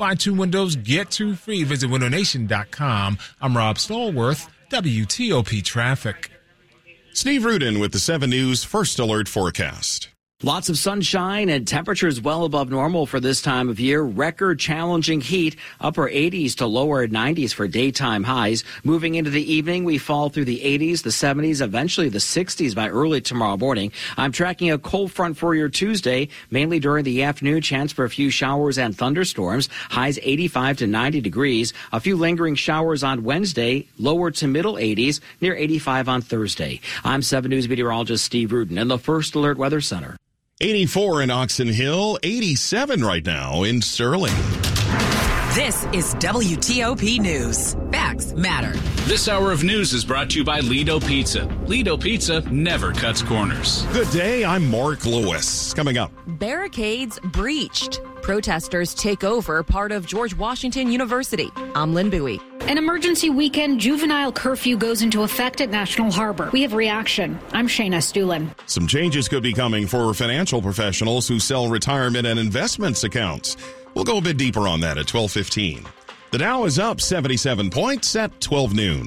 Buy 2 windows, get 2 free. Visit windownation.com. I'm Rob Stallworth, WTOP Traffic. Steve Rudin with the 7 News First Alert Forecast. Lots of sunshine and temperatures well above normal for this time of year. Record challenging heat, upper 80s to lower 90s for daytime highs. Moving into the evening, we fall through the 80s, the 70s, eventually the 60s by early tomorrow morning. I'm tracking a cold front for your Tuesday, mainly during the afternoon. Chance for a few showers and thunderstorms. Highs 85 to 90 degrees. A few lingering showers on Wednesday, lower to middle 80s, near 85 on Thursday. I'm 7 News meteorologist Steve Rudin in the First Alert Weather Center. 84 in Oxon Hill, 87 right now in Sterling. This is WTOP News. Facts matter. This hour of news is brought to you by Lido Pizza. Lido Pizza never cuts corners. Good day, I'm Mark Lewis. Coming up. Barricades breached. Protesters take over part of George Washington University. I'm Lynn Bowie. An emergency weekend juvenile curfew goes into effect at National Harbor. We have reaction. I'm Shayna Stulin. Some changes could be coming for financial professionals who sell retirement and investments accounts. We'll go a bit deeper on that at 12:15. The Dow is up 77 points at 12 noon.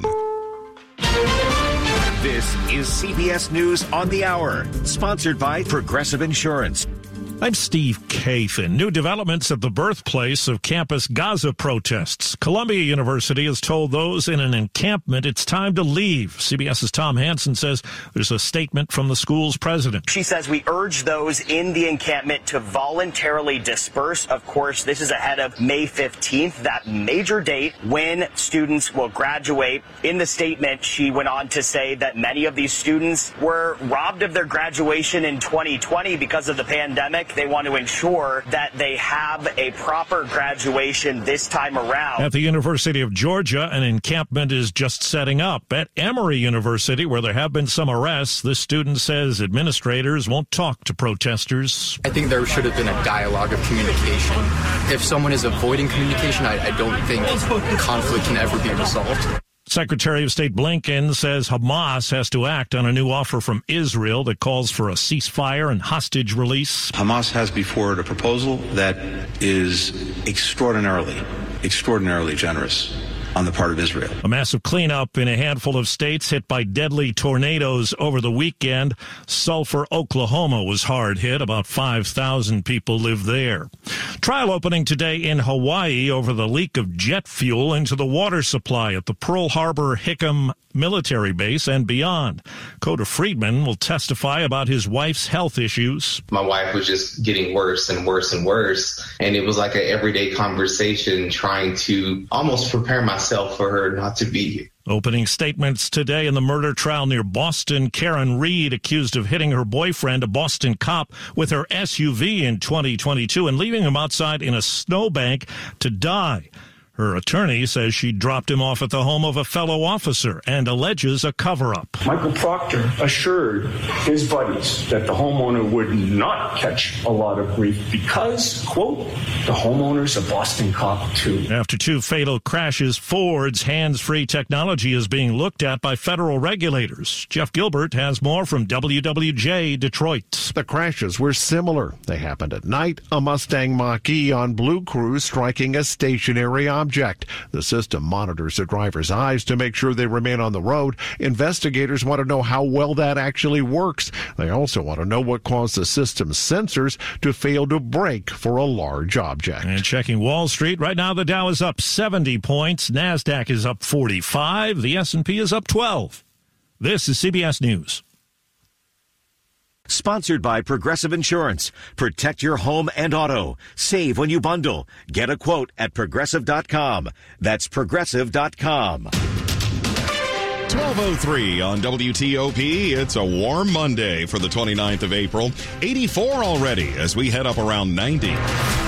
This is CBS News on the Hour, sponsored by Progressive Insurance. I'm Steve Kathan. New developments at the birthplace of campus Gaza protests. Columbia University has told those in an encampment it's time to leave. CBS's Tom Hansen says there's a statement from the school's president. She says we urge those in the encampment to voluntarily disperse. Of course, this is ahead of May 15th, that major date when students will graduate. In the statement, she went on to say that many of these students were robbed of their graduation in 2020 because of the pandemic. They want to ensure that they have a proper graduation this time around. At the University of Georgia, an encampment is just setting up. At Emory University, where there have been some arrests, this student says administrators won't talk to protesters. I think there should have been a dialogue of communication. If someone is avoiding communication, I don't think conflict can ever be resolved. Secretary of State Blinken says Hamas has to act on a new offer from Israel that calls for a ceasefire and hostage release. Hamas has before it a proposal that is extraordinarily generous on the part of Israel. A massive cleanup in a handful of states hit by deadly tornadoes over the weekend. Sulphur, Oklahoma was hard hit. About 5,000 people live there. Trial opening today in Hawaii over the leak of jet fuel into the water supply at the Pearl Harbor Hickam military base and beyond. Coda Friedman will testify about his wife's health issues. My wife was just getting worse and worse and worse. And it was like an everyday conversation trying to almost prepare myself for her not to be here. Opening statements today in the murder trial near Boston. Karen Reed, accused of hitting her boyfriend, a Boston cop, with her SUV in 2022 and leaving him outside in a snowbank to die. Her attorney says she dropped him off at the home of a fellow officer and alleges a cover-up. Michael Proctor assured his buddies that the homeowner would not catch a lot of grief because, quote, the homeowner's a Boston cop too. After 2 fatal crashes, Ford's hands-free technology is being looked at by federal regulators. Jeff Gilbert has more from WWJ Detroit. The crashes were similar. They happened at night, a Mustang Mach-E on Blue Cruise striking a stationary object. The system monitors the driver's eyes to make sure they remain on the road. Investigators want to know how well that actually works. They also want to know what caused the system's sensors to fail to brake for a large object. And checking Wall Street, right now the Dow is up 70 points. NASDAQ is up 45. The S&P is up 12. This is CBS News. Sponsored by Progressive Insurance. Protect your home and auto. Save when you bundle. Get a quote at Progressive.com. That's Progressive.com. 12:03 on WTOP. It's a warm Monday for the 29th of April. 84 already as we head up around 90.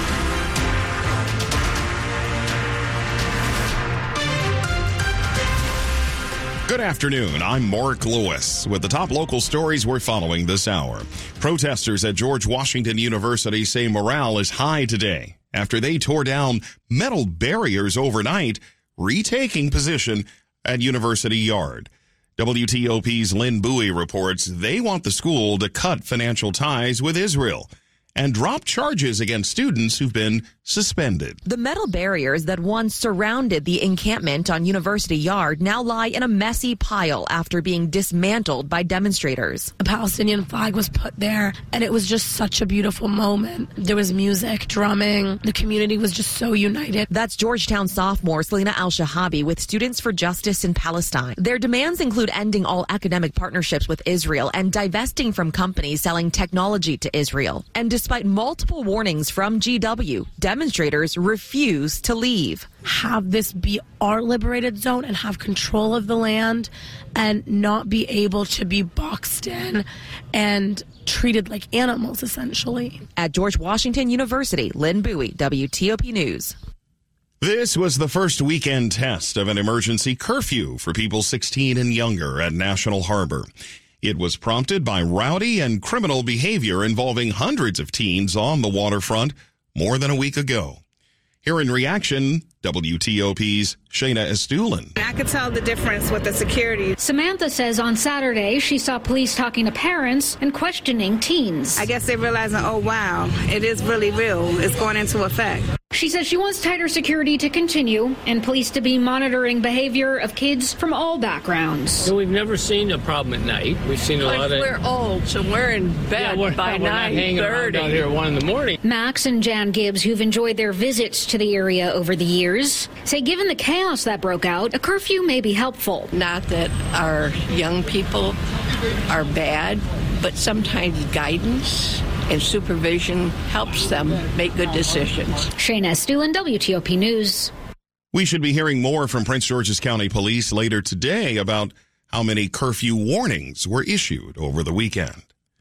Good afternoon. I'm Mark Lewis with the top local stories we're following this hour. Protesters at George Washington University say morale is high today after they tore down metal barriers overnight, retaking position at University Yard. WTOP's Lynn Bowie reports they want the school to cut financial ties with Israel and drop charges against students who've been suspended. The metal barriers that once surrounded the encampment on University Yard now lie in a messy pile after being dismantled by demonstrators. A Palestinian flag was put there, and it was just such a beautiful moment. There was music, drumming. The community was just so united. That's Georgetown sophomore Selena Al-Shahabi with Students for Justice in Palestine. Their demands include ending all academic partnerships with Israel and divesting from companies selling technology to Israel. And despite multiple warnings from GW, demonstrators refuse to leave. Have this be our liberated zone and have control of the land and not be able to be boxed in and treated like animals, essentially. At George Washington University, Lynn Bowie, WTOP News. This was the first weekend test of an emergency curfew for people 16 and younger at National Harbor. It was prompted by rowdy and criminal behavior involving hundreds of teens on the waterfront more than a week ago. Here in reaction, WTOP's Shayna Estulin. I could tell the difference with the security. Samantha says on Saturday she saw police talking to parents and questioning teens. I guess they're realizing, oh, wow, it is really real. It's going into effect. She says she wants tighter security to continue and police to be monitoring behavior of kids from all backgrounds. So we've never seen a problem at night. We've seen a lot of... We're old, so we're in bed by 9:30. We're not hanging around out here at 1 in the morning. Max and Jan Gibbs, who've enjoyed their visits to the area over the years, say given the chaos that broke out, a curfew may be helpful. Not that our young people are bad, but sometimes guidance and supervision helps them make good decisions. Shayna Estulin, WTOP News. We should be hearing more from Prince George's County Police later today about how many curfew warnings were issued over the weekend.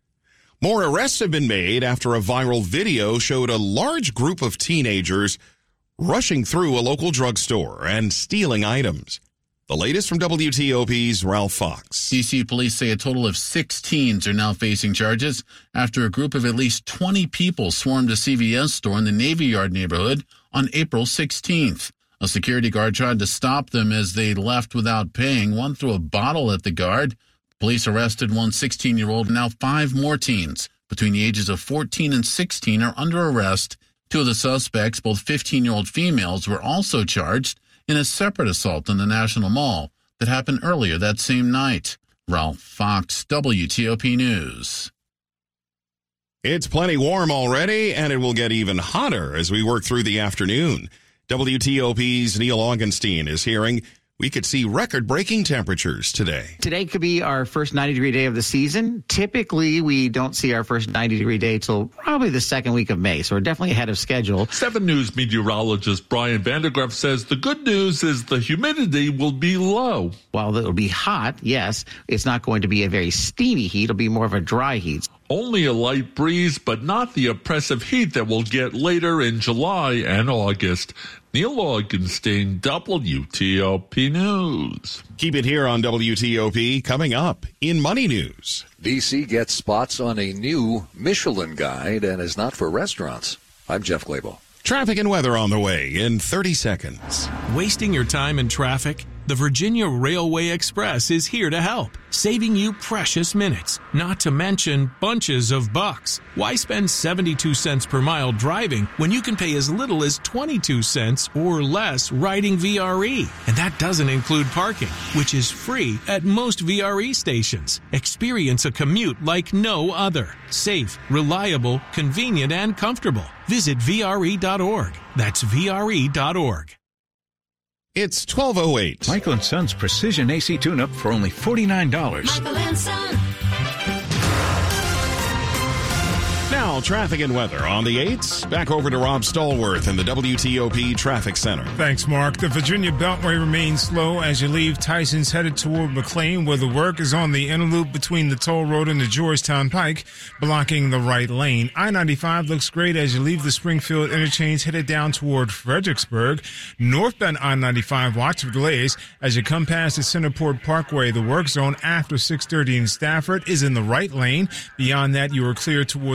More arrests have been made after a viral video showed a large group of teenagers rushing through a local drugstore and stealing items. The latest from WTOP's Ralph Fox. D.C. police say a total of 6 teens are now facing charges after a group of at least 20 people swarmed a CVS store in the Navy Yard neighborhood on April 16th. A security guard tried to stop them as they left without paying. One threw a bottle at the guard. Police arrested one 16-year-old. Now 5 more teens between the ages of 14 and 16 are under arrest. 2 of the suspects, both 15-year-old females, were also charged in a separate assault in the National Mall that happened earlier that same night. Ralph Fox, WTOP News. It's plenty warm already, and it will get even hotter as we work through the afternoon. WTOP's Neil Augenstein is hearing we could see record-breaking temperatures today. Today could be our first 90-degree day of the season. Typically, we don't see our first 90-degree day till probably the second week of May, so we're definitely ahead of schedule. 7 News meteorologist Brian Vandergriff says the good news is the humidity will be low. While it'll be hot, yes, it's not going to be a very steamy heat. It'll be more of a dry heat. Only a light breeze, but not the oppressive heat that we'll get later in July and August. Neil Augenstein, WTOP News. Keep it here on WTOP. Coming up in Money News. D.C. gets spots on a new Michelin guide and is not for restaurants. I'm Jeff Glable. Traffic and weather on the way in 30 seconds. Wasting your time in traffic? The Virginia Railway Express is here to help, saving you precious minutes, not to mention bunches of bucks. Why spend 72 cents per mile driving when you can pay as little as 22 cents or less riding VRE? And that doesn't include parking, which is free at most VRE stations. Experience a commute like no other. Safe, reliable, convenient, and comfortable. Visit VRE.org. That's VRE.org. It's 12:08. Michael & Son's Precision AC Tune-Up for only $49. Michael & Son. Now, traffic and weather on the 8s. Back over to Rob Stallworth in the WTOP Traffic Center. Thanks, Mark. The Virginia Beltway remains slow as you leave Tyson's headed toward McLean, where the work is on the inner loop between the toll road and the Georgetown Pike, blocking the right lane. I-95 looks great as you leave the Springfield interchange headed down toward Fredericksburg. Northbound I-95, watch for delays as you come past the Centerport Parkway. The work zone after 630 in Stafford is in the right lane. Beyond that, you are clear toward the Springfield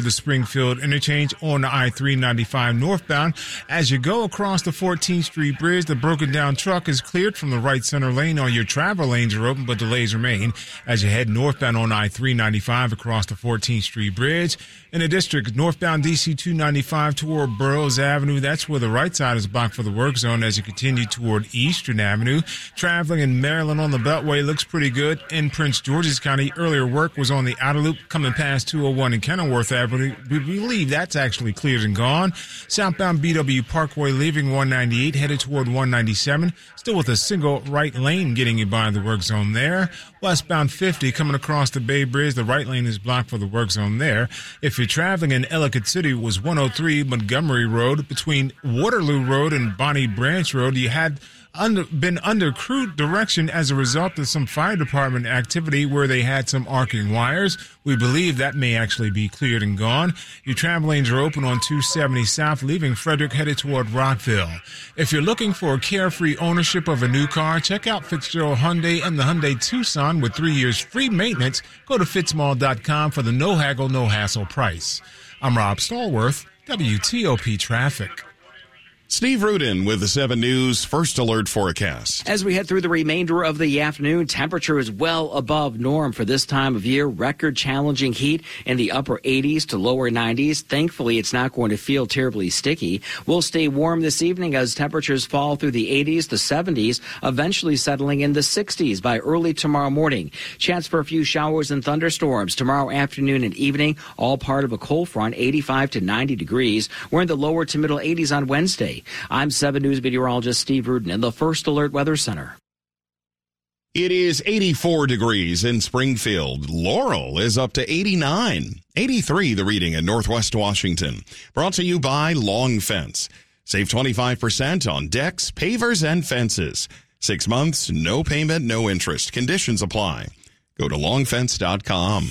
Springfield interchange on the I-395 northbound. As you go across the 14th Street Bridge, the broken down truck is cleared from the right center lane. All your travel lanes are open, but delays remain as you head northbound on I-395 across the 14th Street Bridge. In the district, northbound DC 295 toward Burroughs Avenue, that's where the right side is blocked for the work zone as you continue toward Eastern Avenue. Traveling in Maryland on the Beltway looks pretty good. In Prince George's County, earlier work was on the outer loop coming past 201 and Kenilworth Avenue. We believe that's actually cleared and gone. Southbound BW Parkway leaving 198, headed toward 197, still with a single right lane getting you by the work zone there. Westbound 50 coming across the Bay Bridge, the right lane is blocked for the work zone there. If you're traveling in Ellicott City, it was 103 Montgomery Road between Waterloo Road and Bonnie Branch Road. You had been under crew direction as a result of some fire department activity where they had some arcing wires. We believe that may actually be cleared and gone. Your travel lanes are open on 270 South, leaving Frederick headed toward Rockville. If you're looking for carefree ownership of a new car, check out Fitzgerald Hyundai and the Hyundai Tucson with 3 years free maintenance. Go to fitzmall.com for the no haggle, no hassle price. I'm Rob Stallworth, WTOP Traffic. Steve Rudin with the 7 News First Alert Forecast. As we head through the remainder of the afternoon, temperature is well above norm for this time of year. Record challenging heat in the upper 80s to lower 90s. Thankfully, it's not going to feel terribly sticky. We'll stay warm this evening as temperatures fall through the 80s to 70s, eventually settling in the 60s by early tomorrow morning. Chance for a few showers and thunderstorms tomorrow afternoon and evening, all part of a cold front, 85 to 90 degrees. We're in the lower to middle 80s on Wednesday. I'm 7 News meteorologist Steve Rudin in the First Alert Weather Center. It is 84 degrees in Springfield. Laurel is up to 89. 83 the reading in Northwest Washington. Brought to you by Long Fence. Save 25% on decks, pavers, and fences. 6 months, no payment, no interest. Conditions apply. Go to longfence.com.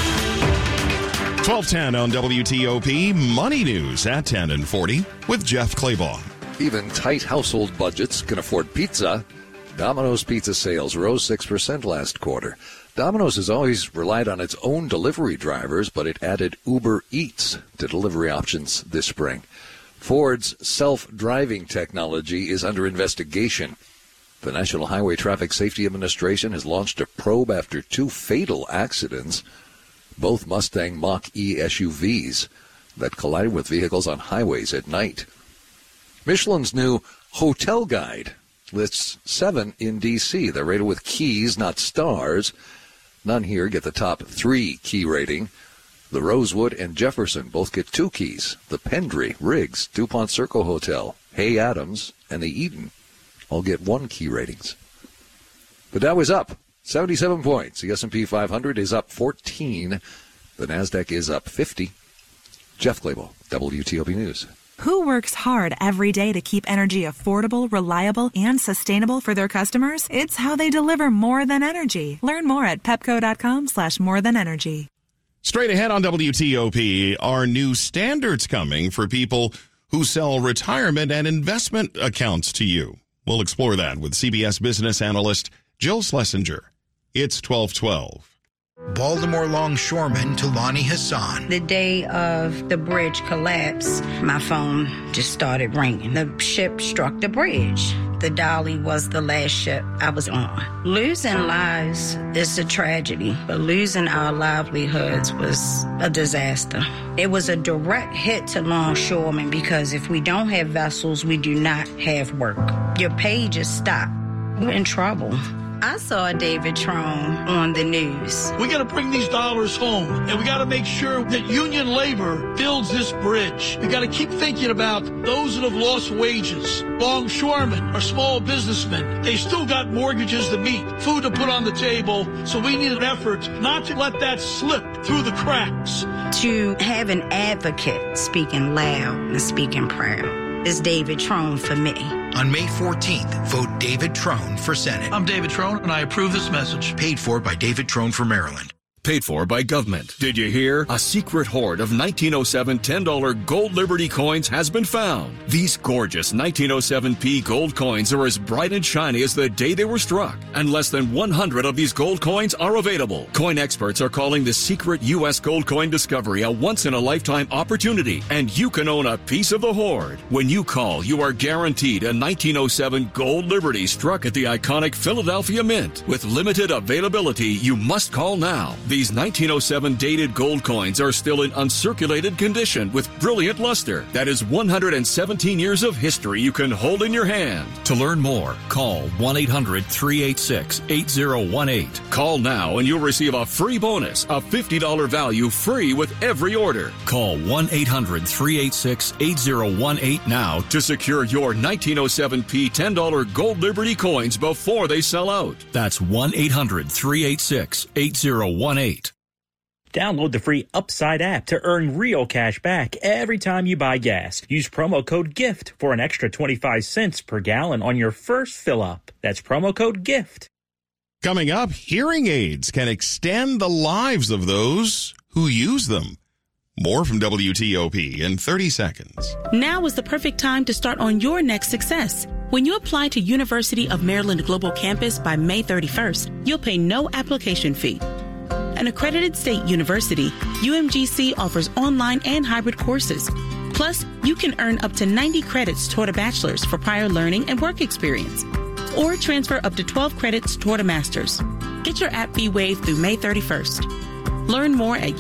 1210 on WTOP, Money News at 10 and 40 with Jeff Claybaugh. Even tight household budgets can afford pizza. Domino's pizza sales rose 6% last quarter. Domino's has always relied on its own delivery drivers, but it added Uber Eats to delivery options this spring. Ford's self-driving technology is under investigation. The National Highway Traffic Safety Administration has launched a probe after 2 fatal accidents, both Mustang Mach-E SUVs that collided with vehicles on highways at night. Michelin's new hotel guide lists 7 in D.C. They're rated with keys, not stars. None here get the top 3 key rating. The Rosewood and Jefferson both get 2 keys. The Pendry, Riggs, DuPont Circle Hotel, Hay Adams, and the Eden all get 1 key ratings. The Dow is up 77 points. The S&P 500 is up 14. The NASDAQ is up 50. Jeff Claybaugh, WTOP News. Who works hard every day to keep energy affordable, reliable, and sustainable for their customers? It's how they deliver More Than Energy. Learn more at pepco.com/morethanenergy. Straight ahead on WTOP, are new standards coming for people who sell retirement and investment accounts to you? We'll explore that with CBS business analyst Jill Schlesinger. It's 12:12. Baltimore longshoreman Tulani Hassan. The day of the bridge collapse, my phone just started ringing. The ship struck the bridge. The Dolly was the last ship I was on. Losing lives is a tragedy, but losing our livelihoods was a disaster. It was a direct hit to longshoremen because if we don't have vessels, we do not have work. Your pay just stopped. We're in trouble. I saw David Trone on the news. We got to bring these dollars home, and we got to make sure that union labor builds this bridge. We got to keep thinking about those that have lost wages. Longshoremen are small businessmen. They still got mortgages to meet, food to put on the table, so we need an effort not to let that slip through the cracks. To have an advocate speaking loud and speaking proud is David Trone for me. On May 14th, vote David Trone for Senate. I'm David Trone, and I approve this message. Paid for by David Trone for Maryland. paid for by government. Did you hear? A secret hoard of 1907 $10 gold Liberty coins has been found. These gorgeous 1907p gold coins are as bright and shiny as the day they were struck, and less than 100 of these gold coins are available. Coin experts are calling the secret U.S. gold coin discovery a once-in-a-lifetime opportunity, and you can own a piece of the hoard. When you call, you are guaranteed a 1907 gold Liberty struck at the iconic Philadelphia Mint. With limited availability, you must call now. These 1907 dated gold coins are still in uncirculated condition with brilliant luster. That is 117 years of history you can hold in your hand. To learn more, call 1-800-386-8018. Call now and you'll receive a free bonus, a $50 value free with every order. Call 1-800-386-8018 now to secure your 1907p $10 gold Liberty coins before they sell out. That's 1-800-386-8018. Download the free Upside app to earn real cash back every time you buy gas. Use promo code GIFT for an extra 25 cents per gallon on your first fill up. That's promo code GIFT. Coming up, hearing aids can extend the lives of those who use them. More from WTOP in 30 seconds. Now is the perfect time to start on your next success. When you apply to University of Maryland Global Campus by May 31st, you'll pay no application fee. An accredited state university, UMGC offers online and hybrid courses. Plus, you can earn up to 90 credits toward a bachelor's for prior learning and work experience, or transfer up to 12 credits toward a master's. Get your app fee waived through May 31st. Learn more at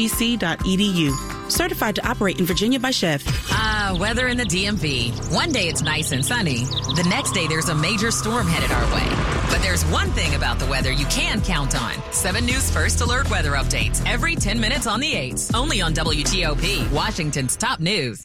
umgc.edu. Certified to operate in Virginia by Chev. Weather in the DMV. One day it's nice and sunny. The next day there's a major storm headed our way. But there's one thing about the weather you can count on. 7 News First Alert weather updates every 10 minutes on the 8s. Only on WTOP, Washington's top news.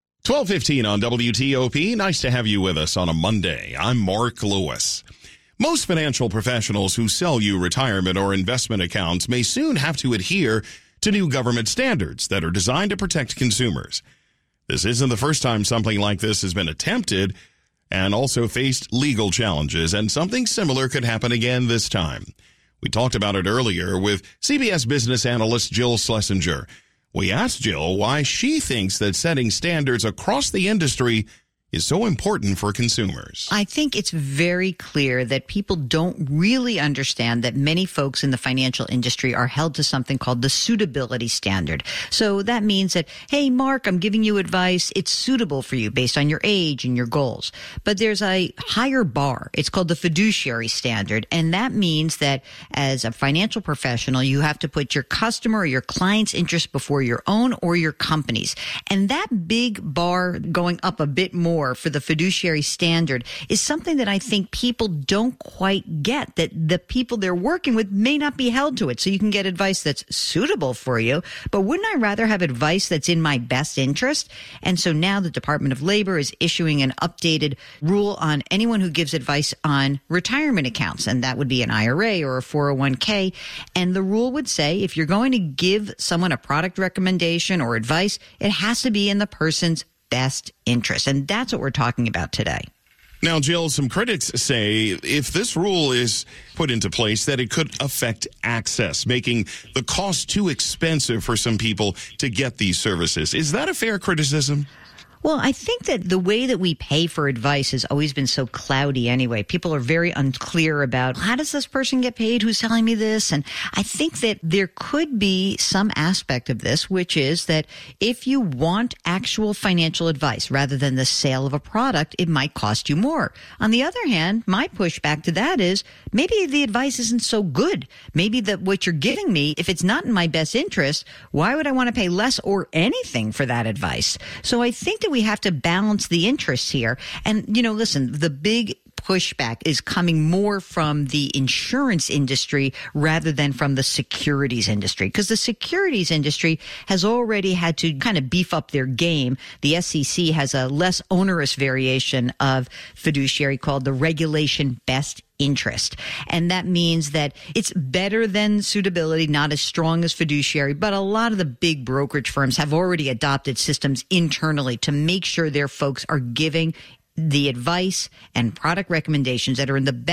12:15 on WTOP. Nice to have you with us on a Monday. I'm Mark Lewis. Most financial professionals who sell you retirement or investment accounts may soon have to adhere to new government standards that are designed to protect consumers. This isn't the first time something like this has been attempted and also faced legal challenges, and something similar could happen again this time. We talked about it earlier with CBS business analyst Jill Schlesinger. We asked Jill why she thinks that setting standards across the industry is so important for consumers. I think it's very clear that people don't really understand that many folks in the financial industry are held to something called the suitability standard. So that means that, hey, Mark, I'm giving you advice. It's suitable for you based on your age and your goals. But there's a higher bar. It's called the fiduciary standard. And that means that as a financial professional, you have to put your customer or your client's interest before your own or your company's. And that big bar going up a bit more for the fiduciary standard is something that I think people don't quite get, that the people they're working with may not be held to it. So you can get advice that's suitable for you, but wouldn't I rather have advice that's in my best interest? And so now the Department of Labor is issuing an updated rule on anyone who gives advice on retirement accounts, and that would be an IRA or a 401k. And the rule would say if you're going to give someone a product recommendation or advice, it has to be in the person's best interest. And that's what we're talking about today. Now, Jill, some critics say if this rule is put into place, that it could affect access, making the cost too expensive for some people to get these services. Is that a fair criticism? Well, I think that the way that we pay for advice has always been so cloudy anyway. People are very unclear about how does this person get paid? Who's telling me this? And I think that there could be some aspect of this, which is that if you want actual financial advice rather than the sale of a product, it might cost you more. On the other hand, my pushback to that is maybe the advice isn't so good. Maybe that what you're giving me, if it's not in my best interest, why would I want to pay less or anything for that advice? So I think that we have to balance the interests here. And, you know, listen, the big pushback is coming more from the insurance industry rather than from the securities industry, because the securities industry has already had to kind of beef up their game. The SEC has a less onerous variation of fiduciary called the regulation best interest. And that means that it's better than suitability, not as strong as fiduciary, but a lot of the big brokerage firms have already adopted systems internally to make sure their folks are giving the advice and product recommendations that are in the best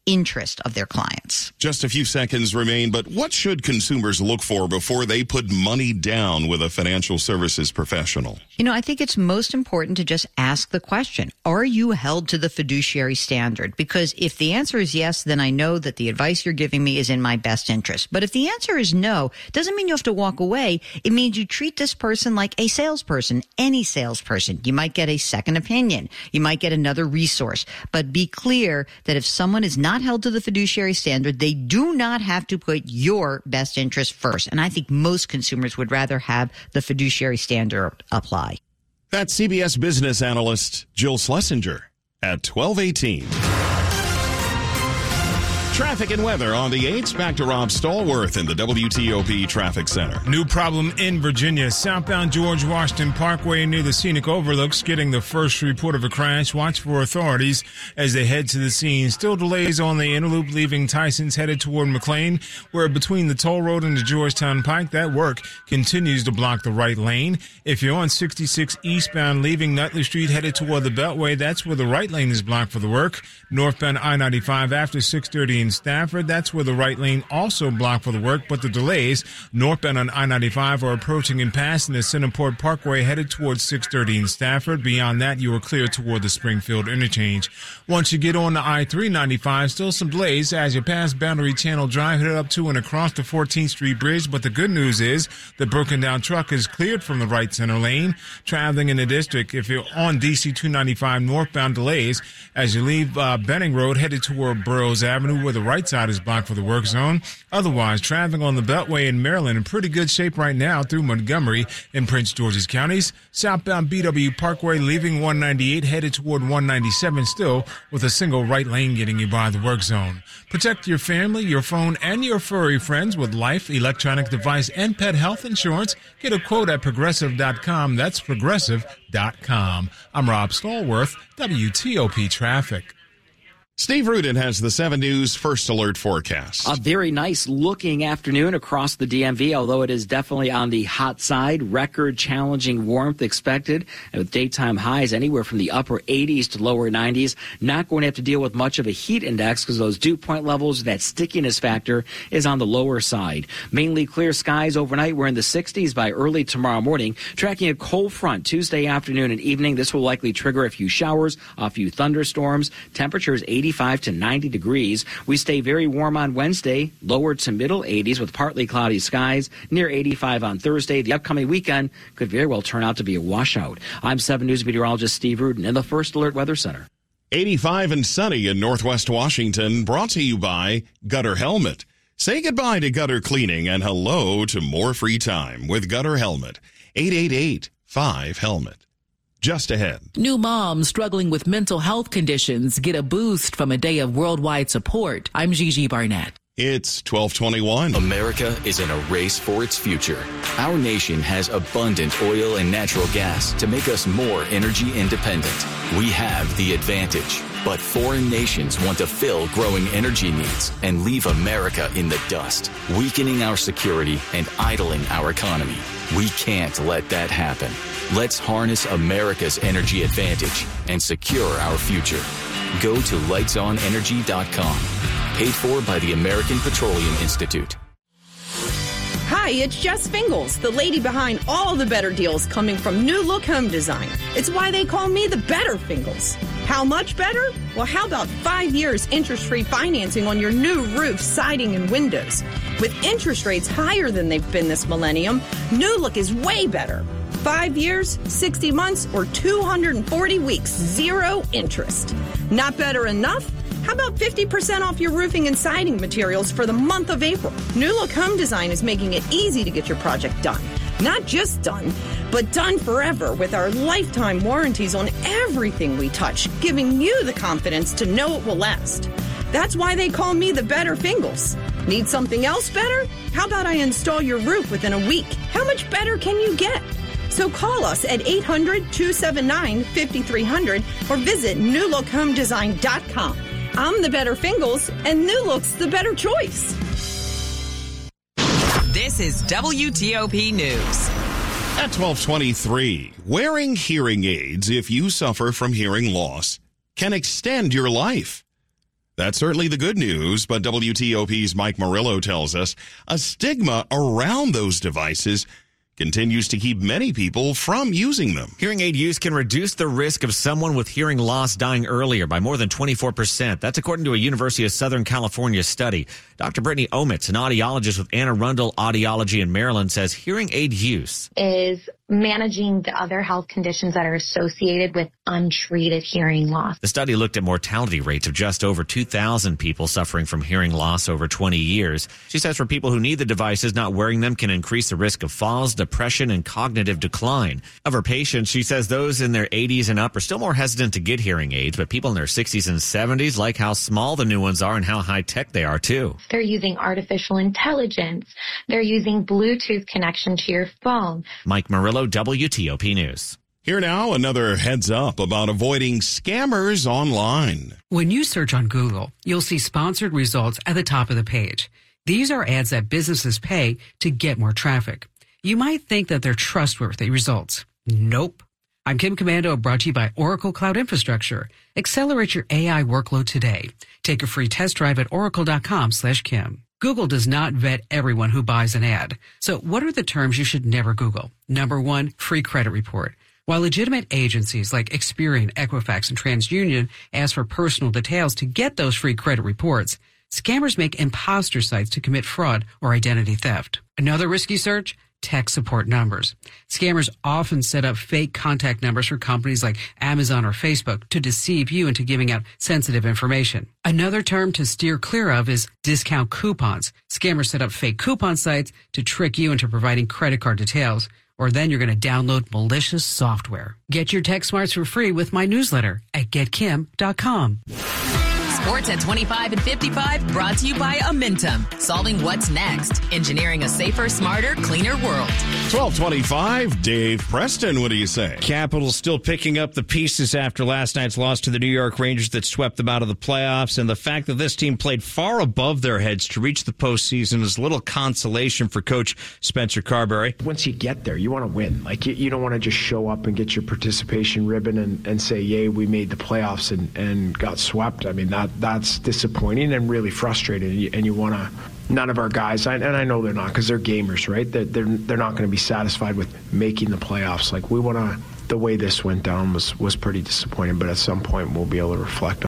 interest of their clients. Just a few seconds remain, but what should consumers look for before they put money down with a financial services professional? I think it's most important to just ask the question, are you held to the fiduciary standard? Because if the answer is yes, then I know that the advice you're giving me is in my best interest. But if the answer is no, it doesn't mean you have to walk away. It means you treat this person like a salesperson, any salesperson. You might get a second opinion. You might get another resource. But be clear that if someone is not held to the fiduciary standard, they do not have to put your best interest first. And I think most consumers would rather have the fiduciary standard apply. That's CBS business analyst Jill Schlesinger at 12:18. Traffic and weather on the 8th. Back to Rob Stallworth in the WTOP Traffic Center. New problem in Virginia. Southbound George Washington Parkway near the scenic overlooks getting the first report of a crash. Watch for authorities as they head to the scene. Still delays on the inner loop leaving Tyson's headed toward McLean, where between the toll road and the Georgetown Pike, that work continues to block the right lane. If you're on 66 eastbound leaving Nutley Street headed toward the Beltway, that's where the right lane is blocked for the work. Northbound I-95 after 630 in Stafford, that's where the right lane also blocked for the work, but the delays northbound on I-95 are approaching and passing the Centerport Parkway headed towards 630 in Stafford. Beyond that, you are clear toward the Springfield interchange. Once you get on the I-395, still some delays as you pass Boundary Channel Drive, headed up to and across the 14th Street Bridge, but the good news is the broken down truck is cleared from the right center lane. Traveling in the district, if you're on DC 295 northbound, delays as you leave Benning Road headed toward Burroughs Avenue, where the right side is blocked for the work zone. Otherwise, traveling on the Beltway in Maryland in pretty good shape right now through Montgomery and Prince George's counties. Southbound BW Parkway leaving 198 headed toward 197 still with a single right lane getting you by the work zone. Protect your family, your phone, and your furry friends with life, electronic device, and pet health insurance. Get a quote at Progressive.com. That's Progressive.com. I'm Rob Stallworth, WTOP Traffic. Steve Rudin has the 7 News First Alert forecast. A very nice looking afternoon across the DMV, although it is definitely on the hot side. Record challenging warmth expected, and with daytime highs anywhere from the upper 80s to lower 90s. Not going to have to deal with much of a heat index because those dew point levels, that stickiness factor is on the lower side. Mainly clear skies overnight. We're in the 60s by early tomorrow morning. Tracking a cold front Tuesday afternoon and evening. This will likely trigger a few showers, a few thunderstorms. Temperatures 85 to 90 degrees. We stay very warm on Wednesday, lower to middle 80s with partly cloudy skies, near 85 on Thursday. The upcoming weekend could very well turn out to be a washout. I'm 7 News meteorologist Steve Rudin in the First Alert Weather Center. 85 and sunny in Northwest Washington, brought to you by Gutter Helmet. Say goodbye to gutter cleaning and hello to more free time with Gutter Helmet. 888-5-HELMET. Just ahead. New moms struggling with mental health conditions get a boost from a day of worldwide support. I'm Gigi Barnett. It's 12:21. America is in a race for its future. Our nation has abundant oil and natural gas to make us more energy independent. We have the advantage. But foreign nations want to fill growing energy needs and leave America in the dust, weakening our security and idling our economy. We can't let that happen. Let's harness America's energy advantage and secure our future. Go to lightsonenergy.com. Paid for by the American Petroleum Institute. Hi, it's Jess Fingles, the lady behind all the better deals coming from New Look Home Design. It's why they call me the Better Fingles. How much better? Well, how about 5 years interest-free financing on your new roof, siding, and windows? With interest rates higher than they've been this millennium, New Look is way better. 5 years, 60 months, or 240 weeks, zero interest. Not better enough? How about 50% off your roofing and siding materials for the month of April? New Look Home Design is making it easy to get your project done. Not just done, but done forever with our lifetime warranties on everything we touch, giving you the confidence to know it will last. That's why they call me the Better Fingles. Need something else better? How about I install your roof within a week? How much better can you get? So call us at 800-279-5300 or visit newlookhomedesign.com. I'm the Better Fingles, and New Look's the better choice. This is WTOP News. At 12:23, wearing hearing aids if you suffer from hearing loss can extend your life. That's certainly the good news, but WTOP's Mike Murillo tells us a stigma around those devices continues to keep many people from using them. Hearing aid use can reduce the risk of someone with hearing loss dying earlier by more than 24%. That's according to a University of Southern California study. Dr. Brittany Omitz, an audiologist with Anne Arundel Audiology in Maryland, says hearing aid use is managing the other health conditions that are associated with untreated hearing loss. The study looked at mortality rates of just over 2,000 people suffering from hearing loss over 20 years. She says for people who need the devices, not wearing them can increase the risk of falls, depression, and cognitive decline. Of her patients, she says those in their 80s and up are still more hesitant to get hearing aids, but people in their 60s and 70s like how small the new ones are and how high-tech they are, too. They're using artificial intelligence. They're using Bluetooth connection to your phone. Mike Murillo, WTOP News. Here now, another heads up about avoiding scammers online. When you search on Google, you'll see sponsored results at the top of the page. These are ads that businesses pay to get more traffic. You might think that they're trustworthy results. Nope. I'm Kim Commando, brought to you by Oracle Cloud Infrastructure. Accelerate your AI workload today. Take a free test drive at oracle.com/Kim. Google does not vet everyone who buys an ad. So what are the terms you should never Google? Number 1, free credit report. While legitimate agencies like Experian, Equifax, and TransUnion ask for personal details to get those free credit reports, scammers make imposter sites to commit fraud or identity theft. Another risky search? Tech support numbers. Scammers often set up fake contact numbers for companies like Amazon or Facebook to deceive you into giving out sensitive information. Another term to steer clear of is discount coupons. Scammers set up fake coupon sites to trick you into providing credit card details, or then you're going to download malicious software. Get your tech smarts for free with my newsletter at getkim.com. Sports at 25 and 55, brought to you by Amentum. Solving what's next. Engineering a safer, smarter, cleaner world. 12:25, Dave Preston, what do you say? Capitals still picking up the pieces after last night's loss to the New York Rangers that swept them out of the playoffs, and the fact that this team played far above their heads to reach the postseason is little consolation for Coach Spencer Carberry. Once you get there, you want to win. Like, you don't want to just show up and get your participation ribbon and say, yay, we made the playoffs and got swept. I mean, that's disappointing and really frustrating, and you want to. None of our guys, and I know they're not, because they're gamers, right? They're not going to be satisfied with making the playoffs. Like, we want to. The way this went down was pretty disappointing, but at some point we'll be able to reflect